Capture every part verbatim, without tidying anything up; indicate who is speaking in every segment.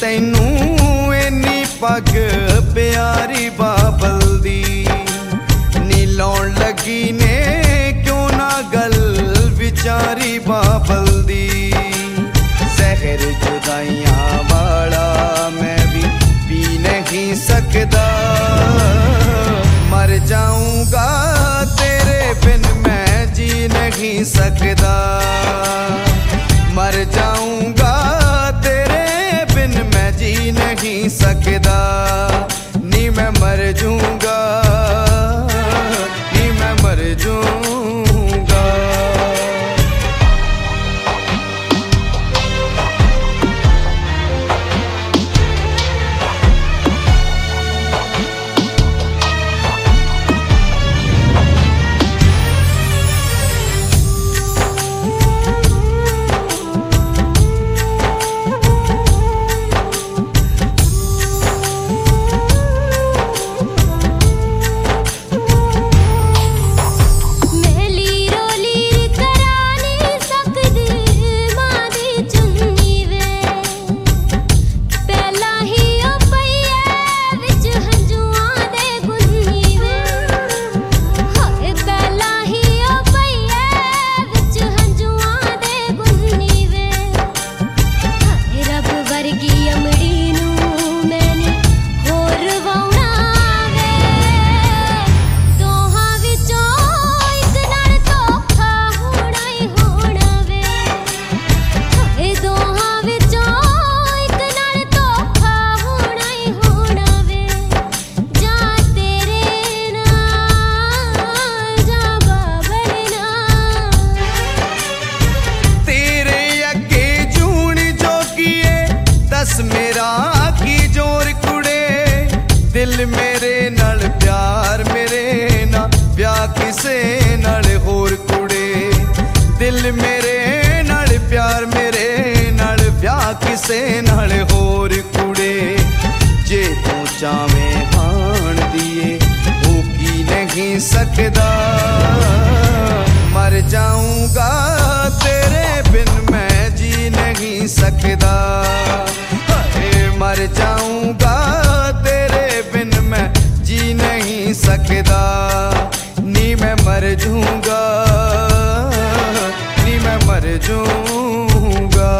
Speaker 1: तैनू इन्नी पग प्यारी बाबल दी नी लौन लगी ने क्यों ना गल विचारी बाबल दी। जहर जुदाइयां वाला मैं भी पी नहीं सकता, मर जाऊंगा तेरे बिन मैं जी नहीं सकता। मर जाऊंगा तेरे बिन मैं जी नहीं सकता। नी मैं मर जूंगा, नी मैं मर जूंगा। दिल मेरे नाल प्यार मेरे ना ब्याह किसे नाल होर कुड़े। दिल मेरे नाल प्यार मेरे नाल ब्याह किसे नाल होर कुड़े। जे तू चावे हाण दिए वो की नहीं सकदा। मर जाऊंगा तेरे बिन मैं जी नहीं सकदा। मर जाऊंगा तेरे बिन मैं जी नहीं सकदा। नी मैं मर जूंगा, नी मैं मर जूंगा।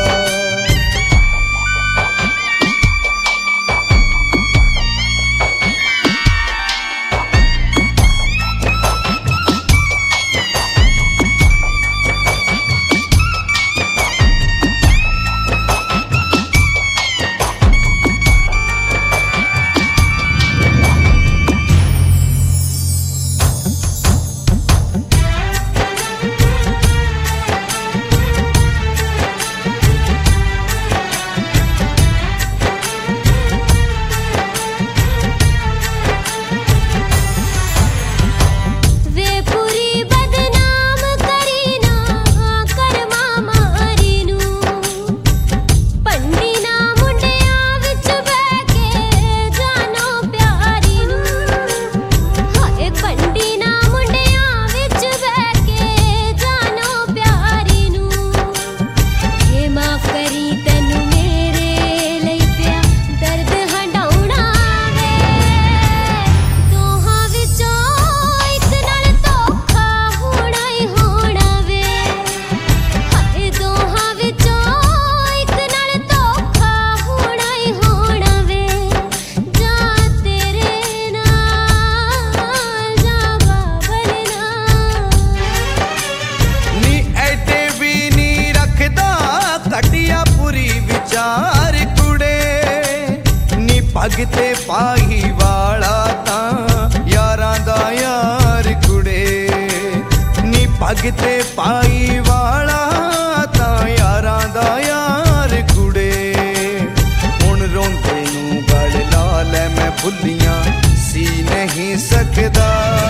Speaker 1: पग ते पाही वाला तां यारां दा यार कुड़े। नी पग ते पाई वाला तां यारां दा यार कुड़े। हुण रोंदे नूं गल ला लै मैं भुल्लियां सी नहीं सकदा।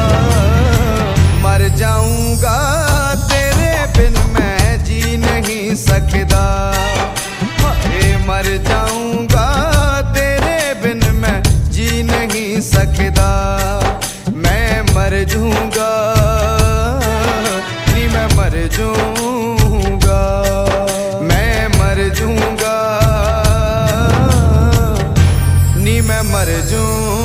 Speaker 1: मर जाऊंगा तेरे बिन मैं जी नहीं सकदा। मर जाऊंगा तेरे बिन मैं जी नहीं सकदा। मैं मर जूंगा, नी मैं मर जूंगा, मैं मर जूंगा। मर जूं